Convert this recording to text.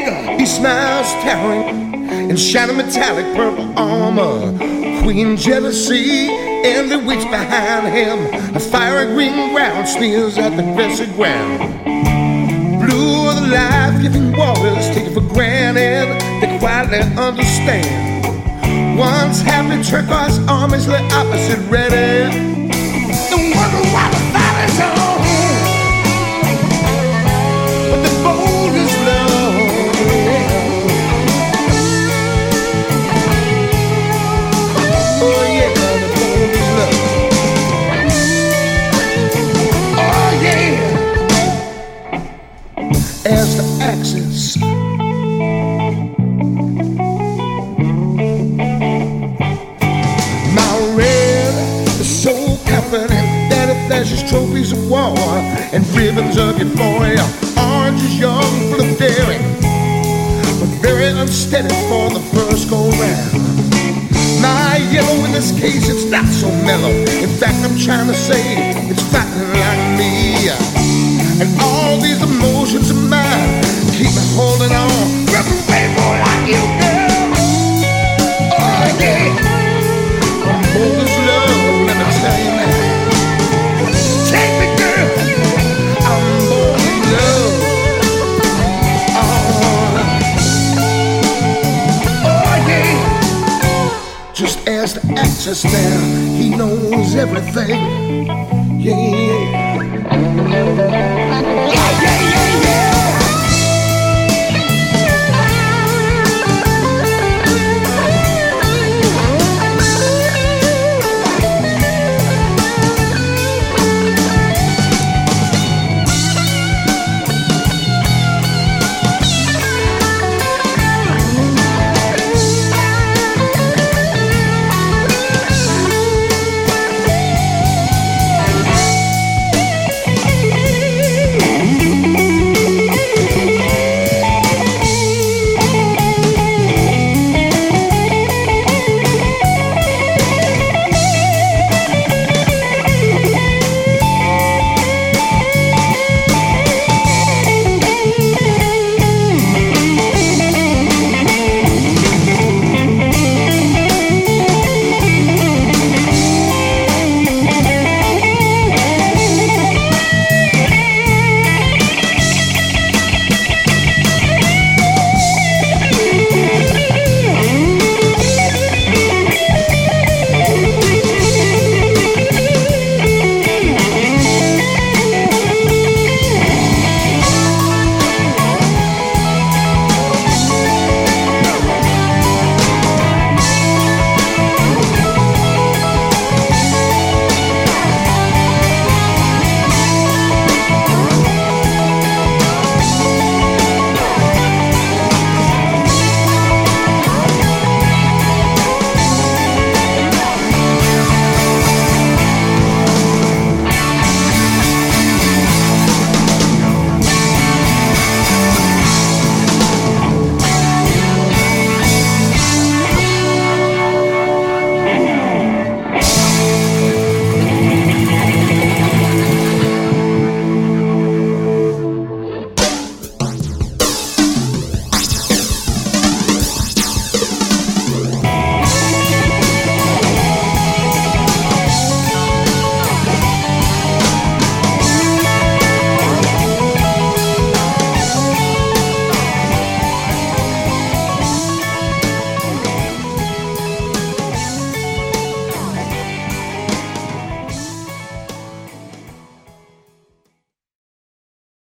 He smiles towering in shiny metallic purple armor. Queen jealousy, envy waits behind him. A fiery green ground sneers at the grassy ground. Blue are the life-giving waters taken for granted. They quietly understand. Once happy turquoise armies, the opposite ready. Don't wonder why the fight is on. But the bold is love. Oh yeah, the bold is love. Oh yeah. As the axis that it flashes trophies of war and ribbons of euphoria. Orange is young, full of daring, but very unsteady for the first go round. My yellow in this case, it's not so mellow. In fact, I'm trying to say it's fighting like me. And all these emotions of mine keep me holding on. Rub away more like you, girl. Oh yeah, I'm bold as love, let me tell you now. Just as the actor's there, he knows everything. Yeah, yeah.